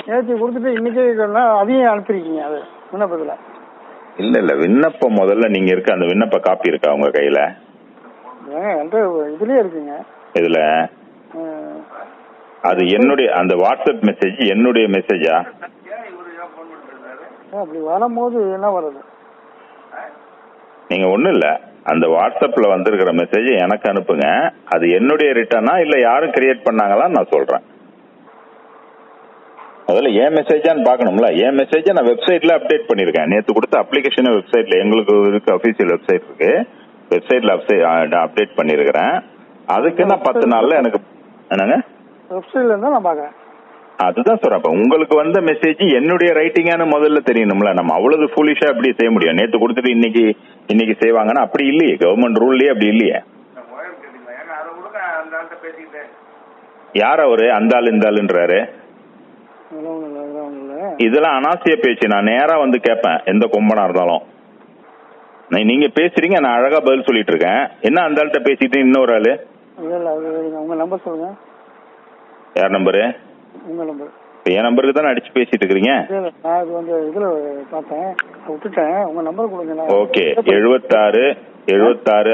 நேற்று கொடுத்துட்டு இன்னைக்கே அதையும் அனுப்பியிருக்கீங்க அது விண்ணப்பத்தில். இல்ல விண்ணப்பம் முதல்ல நீங்க இருக்க அந்த விண்ணப்ப காப்பி இருக்கா உங்க கையில? இதுலயே இருக்குங்க. இதுல அது என்னுடைய அந்த வாட்ஸ்அப் மெசேஜ் என்னுடைய மெசேஜா? அப்படி வரும்போது என்ன வருது? நீங்க ஒண்ணும் இல்ல, அந்த வாட்ஸ்அப்ல வந்திருக்கிற மெசேஜ் எனக்கு அனுப்புங்க. அது என்னுடைய ரிட்டர்னா இல்ல யாரும் கிரியேட் பண்ணாங்களான்னு நான் சொல்றேன். முதல்ல ஏன் மெசேஜான்னு பாக்கணும்ல. ஏன் மெசேஜை நான் வெப்சைட்ல அப்டேட் பண்ணிருக்கேன். நேற்று கொடுத்த அப்ளிகேஷன் வெப்சைட்ல எங்களுக்கு இருக்கு, அபிஷியல் வெப்சைட் இருக்கு, வெப்சைட்ல அப்டேட் பண்ணிருக்கிறேன். அதுக்கு நான் 10 நாள்ல எனக்கு என்னங்க வெப்சைட்ல இருந்தா நான் பாக்குறேன். அதுதான் சொல்றேன். உங்களுக்கு வந்த மெசேஜ் என்னுடைய ரைட்டிங்கான முதல்ல தெரியணும்ல. நம்ம அவ்வளவு ஃபூலிஷா அப்படி செய்ய முடியும். நேற்று கொடுத்துட்டு இன்னைக்கு செய்வாங்கன்னா அப்படி இல்லையே. கவர்மெண்ட் ரூல்லயே அப்படி இல்லையே. யார் அவரு அந்த ஆள் இந்த ஆளுன்றாரு? இதெல்லாம் அனாவசிய பேச்சு. நான் நேரா வந்து கேட்பேன் எந்த கொம்பனா இருந்தாலும். நீங்க பேசுறீங்க, நான் அழகா பதில் சொல்லிட்டு இருக்கேன். என்ன அந்த ஆள்கிட்ட பேசிட்டு இன்னொரு ஆளு? உங்க நம்பர் சொல்லுங்க. யார் நம்பரு? உங்க நம்பர். என் நம்பருக்கு தானே அடிச்சு பேசிட்டு இருக்கீங்க. இதுல பார்த்தேன், விட்டுட்டேன். உங்க நம்பர் கொடுங்க. ஓகே, 76 67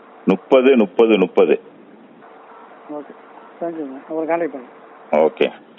30 30 30. ஓகே, தேங்க்யூங்க. அவர் கான்டாக்ட் பண்ணுங்க. ஓகே.